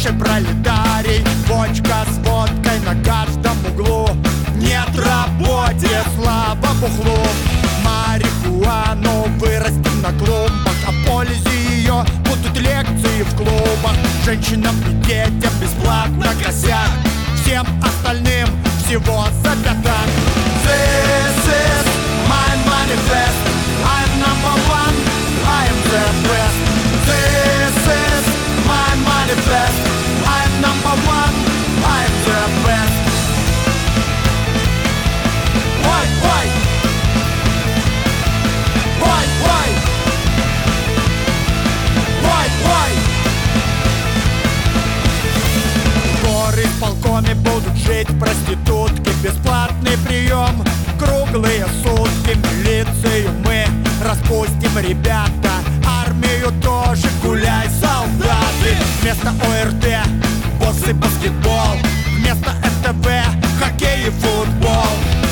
бывший пролетарий. Бочка с водкой на каждом углу. Нет работе, слабо бухлу. Марихуану вырастим на клумбах. О пользе ее будут лекции в клубах. Женщинам и детям бесплатно грозят, всем остальным всего за пятак. This is my manifest. I'm number one, I am the best. This is my manifest. I'm number one, I am the best. Why, why? Why, why? Why, why? В горисполкоме будут жить проститутки. Бесплатный прием круглые сутки. Милицию мы распустим, ребята. Армию тоже, гуляй, солдаты. Вместо ОРТ бокс и баскетбол. Вместо НТВ хоккей и футбол.